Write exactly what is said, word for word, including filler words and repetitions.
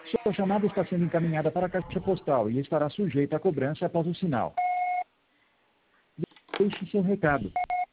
Sua chamada está sendo encaminhada para a caixa postal e estará sujeita à cobrança após o sinal. Deixe seu recado.